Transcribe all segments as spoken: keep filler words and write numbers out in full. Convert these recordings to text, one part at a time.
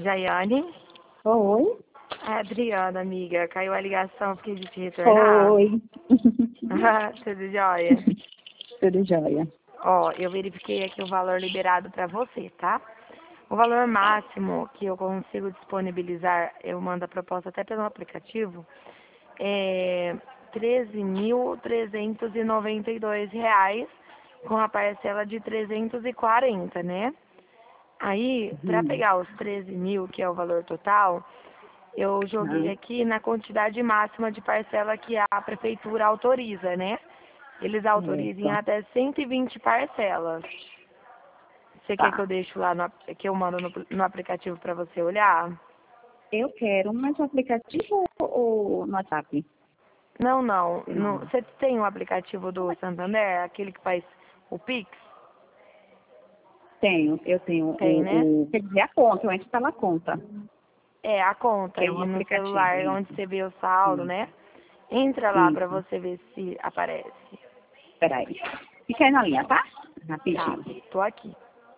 Jaiane? Oi. É, Adriana, amiga, caiu a ligação, fiquei de te retornar. Oi. Tudo jóia? Tudo jóia. Ó, eu verifiquei aqui o valor liberado para você, tá? O valor máximo que eu consigo disponibilizar, eu mando a proposta até pelo aplicativo, é treze mil trezentos e noventa e dois reais, com a parcela de trezentos e quarenta, né? Aí, para Hum. pegar os treze mil, que é o valor total, eu joguei Ah, aqui na quantidade máxima de parcela que a prefeitura autoriza, né? Eles autorizam certo. até cento e vinte parcelas. Você quer que eu Tá. deixe lá, no, ap- que eu mando no, no aplicativo para você olhar? Eu quero, mas no aplicativo ou no WhatsApp? Não, não. no- Hum. Você tem o aplicativo do Santander, aquele que faz o Pix? Tenho, eu tenho Tem, né? o, o quer dizer, a conta, eu entro pela conta, É, a conta que é um aí no aplicativo, celular, onde isso. você vê o saldo, Isso, né? Entra lá para isso. você ver se aparece. Peraí. Fica aí na linha, tá? Tá, Rapidinho. tô aqui.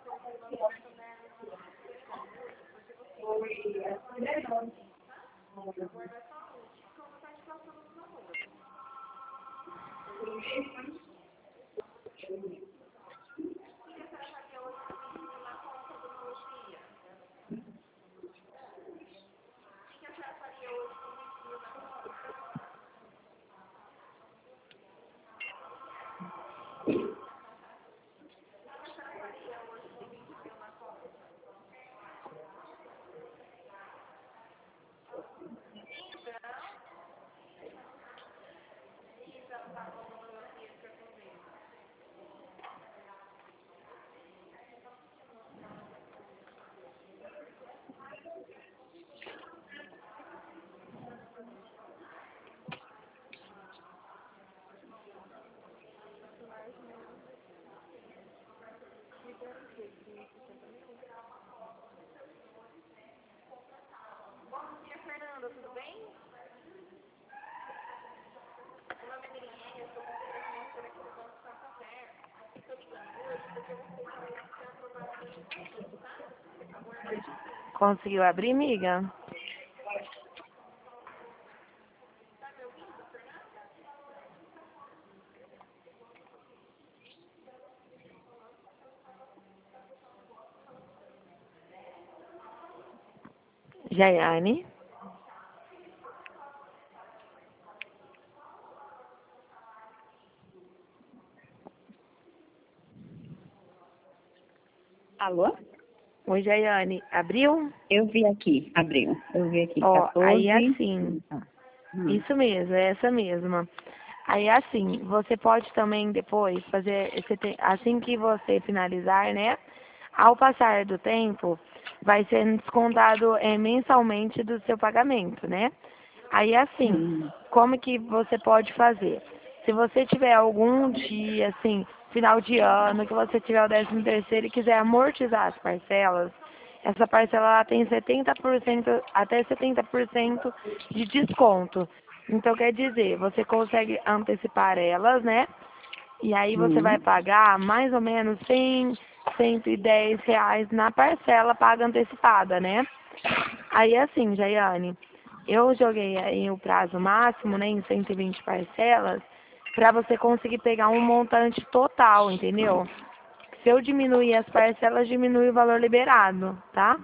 Conseguiu abrir, amiga? Jaiane? Alô? Oi, Jaiane. Abriu? Eu vi aqui, abriu. Eu vi aqui, Ó, aí é quatorze. assim. Tá. Hum. Isso mesmo, é essa mesma. Aí assim, você pode também depois fazer, você tem- assim que você finalizar, né? Ao passar do tempo, vai ser descontado é, mensalmente do seu pagamento, né? Aí assim, Hum. como que você pode fazer? Se você tiver algum dia, assim, final de ano, que você tiver o décimo terceiro e quiser amortizar as parcelas, essa parcela ela tem setenta por cento até setenta por cento de desconto. Então quer dizer, você consegue antecipar elas, né? E aí você vai Hum. pagar mais ou menos cem, cento e dez reais na parcela paga antecipada, né? Aí assim, Jaiane, eu joguei aí o prazo máximo, né, em cento e vinte parcelas, para você conseguir pegar um montante total, entendeu? Se eu diminuir as parcelas, diminui o valor liberado, tá?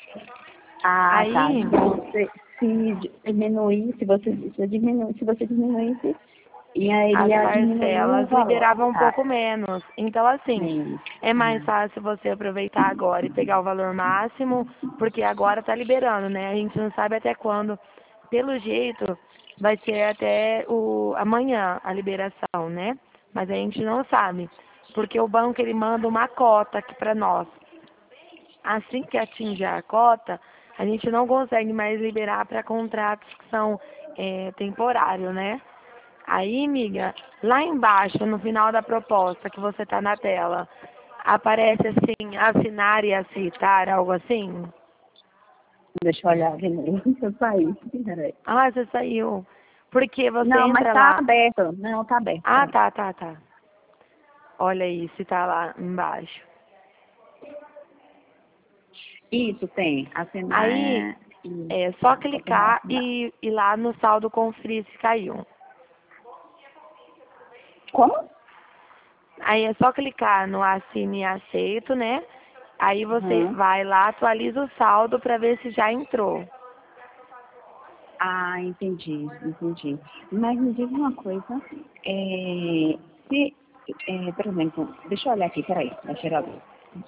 Ah, tá. Aí, Se, se diminuir, se você, se diminuir, se você diminuísse, ia, as iria diminuir o parcelas valor. liberavam um Tá. pouco menos. Então, assim, Isso. é mais Ah, fácil você aproveitar agora e pegar o valor máximo, porque agora tá liberando, né? A gente não sabe até quando. Pelo jeito, vai ser até o amanhã a liberação, né? Mas a gente não sabe, porque o banco ele manda uma cota aqui para nós. Assim que atinge a cota, a gente não consegue mais liberar para contratos que são é, temporários, né? Aí, amiga, lá embaixo, no final da proposta que você tá na tela, aparece assim, assinar e aceitar, algo assim? deixa eu olhar de novo. Eu saí. Peraí. Ah, você saiu. Porque você Não, mas entra tá lá. aberto. Não, tá aberto. Ah, Peraí. tá, tá, tá. Olha aí, se tá lá embaixo. Isso, tem. Assinar Aí é... Isso. é só Vou terminar de clicar assinar. e ir lá no saldo conferir se caiu. Como? Aí é só clicar no assine e aceito, né? Aí você Uhum. vai lá, atualiza o saldo para ver se já entrou. Ah, entendi, entendi. Mas me diz uma coisa, é, se, é, por exemplo, deixa eu olhar aqui, peraí, na gerador.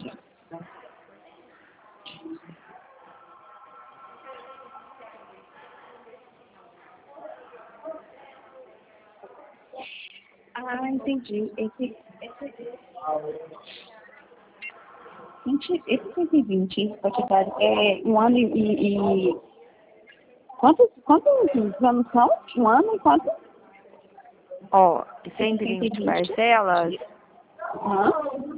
Ah, entendi. Esse, esse, vinte, esse cento e vinte, Spotify, é um ano e, e, e quantos, quantos anos são? Um ano e quantos? Ó, Esse cento e cento e vinte vinte. parcelas, Hã?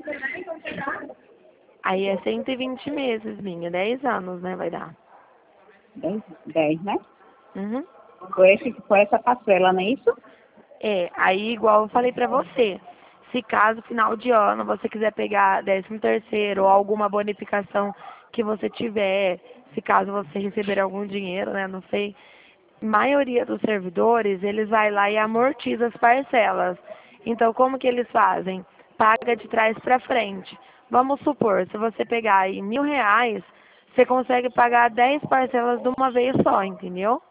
aí é cento e vinte meses, minha, dez anos, né, vai dar. Dez, dez, né? Uhum. Com, esse, com essa parcela, não é isso? É, aí igual eu falei pra você, se caso final de ano você quiser pegar décimo terceiro ou alguma bonificação que você tiver, se caso você receber algum dinheiro, né, não sei, maioria dos servidores, eles vai lá e amortiza as parcelas. Então, como que eles fazem? Paga de trás para frente. Vamos supor, se você pegar aí mil reais, você consegue pagar dez parcelas de uma vez só, entendeu?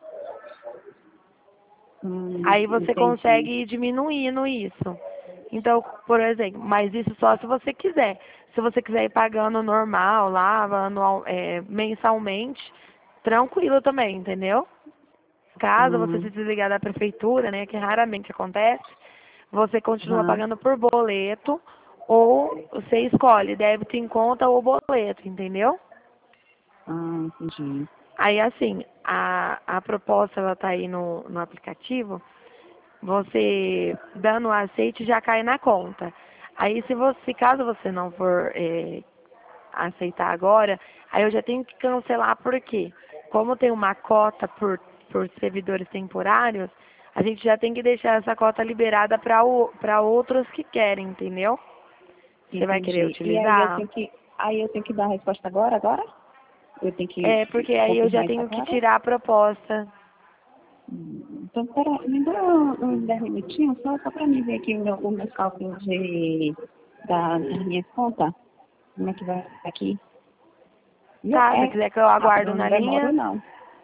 Hum, Aí você entendi. consegue ir diminuindo isso. Então, por exemplo, mas isso só se você quiser. Se você quiser ir pagando normal lá, anual, é, mensalmente, tranquilo também, entendeu? Caso você se Hum, desligar da prefeitura, né, que raramente acontece, você continua aham. pagando por boleto ou você escolhe débito em conta ou boleto, entendeu? Ah, entendi. Aí assim, a, a proposta ela tá aí no, no aplicativo, você dando o aceite já cai na conta. Aí se você, caso você não for é, aceitar agora, aí eu já tenho que cancelar porque como tem uma cota por, por servidores temporários, a gente já tem que deixar essa cota liberada para outros que querem, entendeu? Você vai querer Entendi. E aí eu utilizar? tenho que, aí eu tenho que dar a resposta agora, agora? Eu tenho que É, porque aí eu já confirmar isso tenho que agora? tirar a proposta. Hum, Então, pera, me dá uns dez minutinhos só, só para mim ver aqui o meu, o meu cálculo de, da, das minhas contas. Como é que vai aqui? E Tá, se é quiser que eu rápido, aguardo não na demora linha, não.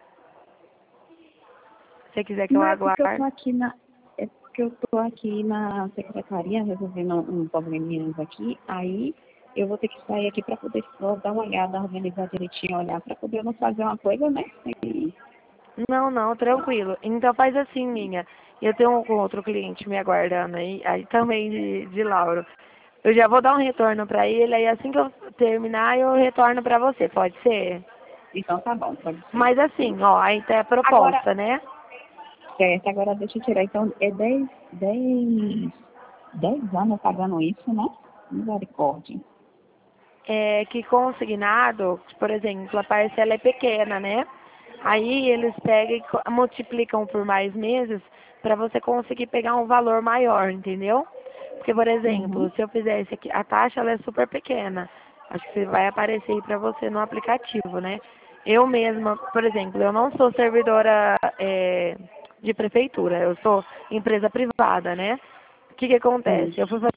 se quiser que eu Não é porque eu tô aguarde. aqui na. É porque eu tô aqui na secretaria resolvendo um probleminha aqui, aí eu vou ter que sair aqui para poder só dar uma olhada, organizar direitinho, olhar, para poder não fazer uma coisa, né? E, Não, não, tranquilo. Então faz assim, minha. Eu tenho um outro cliente me aguardando aí, aí também de, de Lauro. Eu já vou dar um retorno pra ele, aí assim que eu terminar eu retorno pra você, pode ser? então tá bom, pode ser. Mas assim, ó, aí tá a Agora, proposta, né? certo, agora deixa eu tirar. Então, é dez dez dez anos pagando isso, né? Misericórdia. É que consignado, por exemplo, a parcela é pequena, né? Aí eles pegam e co- multiplicam por mais meses para você conseguir pegar um valor maior, entendeu? Porque, por exemplo, Uhum. se eu fizesse aqui, a taxa ela é super pequena. Acho que vai aparecer aí para você no aplicativo, né? Eu mesma, por exemplo, eu não sou servidora é, de prefeitura, eu sou empresa privada, né? O que que acontece? Sim. Eu fui